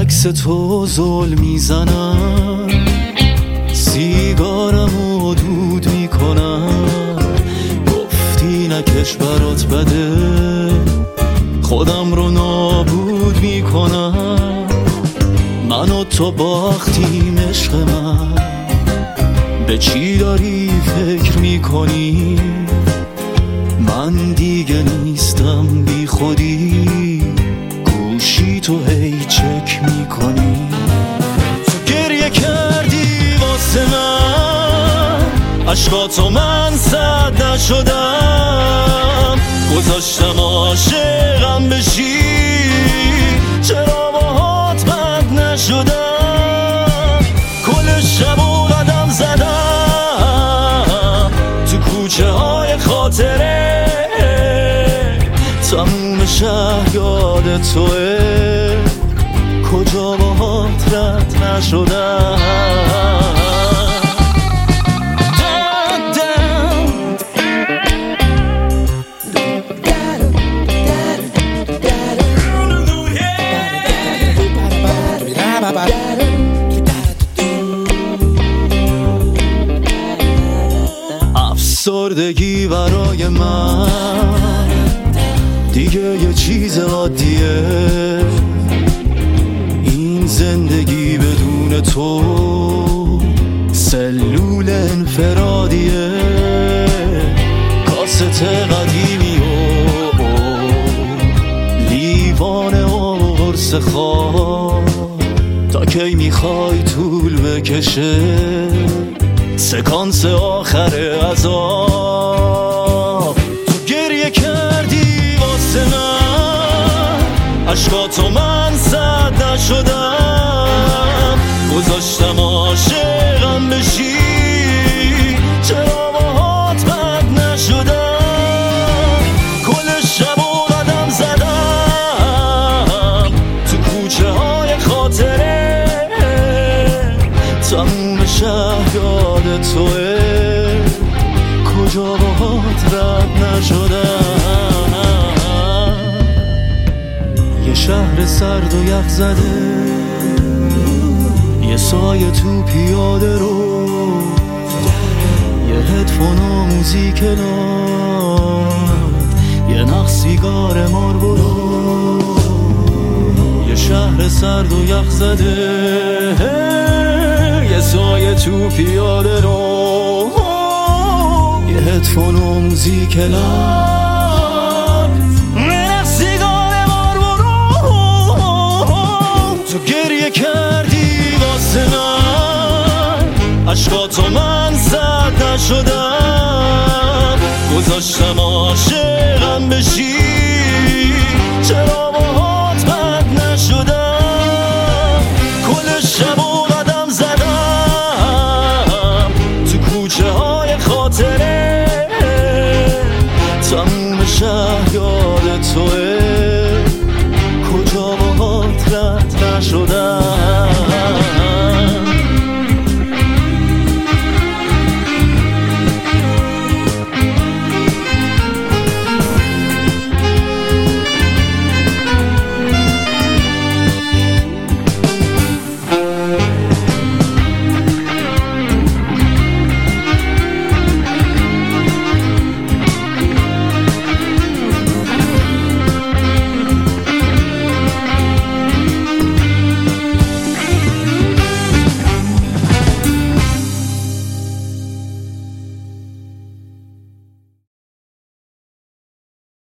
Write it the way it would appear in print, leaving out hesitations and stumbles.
عکس تو زل میزنم، سیگارمو دود میکنم. گفتی نکش برات بده، خودم رو نابود میکنم. من و تو باختیم عشق من، به چی داری فکر میکنی؟ من دیگه نیستم بی خودی، گوشی تو هی چک میکنی. تو گریه کردی واسه من، عشقاتو من سد نشدم. گذاشتم عاشقم بشی، چرا باهات بد نشدم؟ کل شب و قدم زدم تو کوچه های خاطره، تموم شهر یاد توه، کجا باهات رد نشدم. افسردگی برای من دیگه یه چیز عادیه، این زندگی بدون تو سلول انفرادیه. کاست قدیمی و لیوان و قرص خواب، تا کی میخوای طول بکشه سکانس آخر عذاب؟ تو گریه کردی واسه من، عشقاتو من سد نشدم. گذاشتم عاشقم بشی، چرا باهات بد نشدم؟ کل شب و قدم زدم تو کوچه های خاطره، تموم شهر یاد توه، کجا باهات رد نشدم. یه شهر سرد و یخ زده، یه سایه تو پیاده رو، یه هدفون و موزیک لاد، یه نخ سیگار ماربورو. یه شهر سرد و یخ زده، یه سایه تو پیاده رو، یه هدفون و موزیک لاد، یه سیگار ماربورو. تو گریه کردی واسه من، عشقاتو من سد نشدم. گذاشتم عاشقم بشی،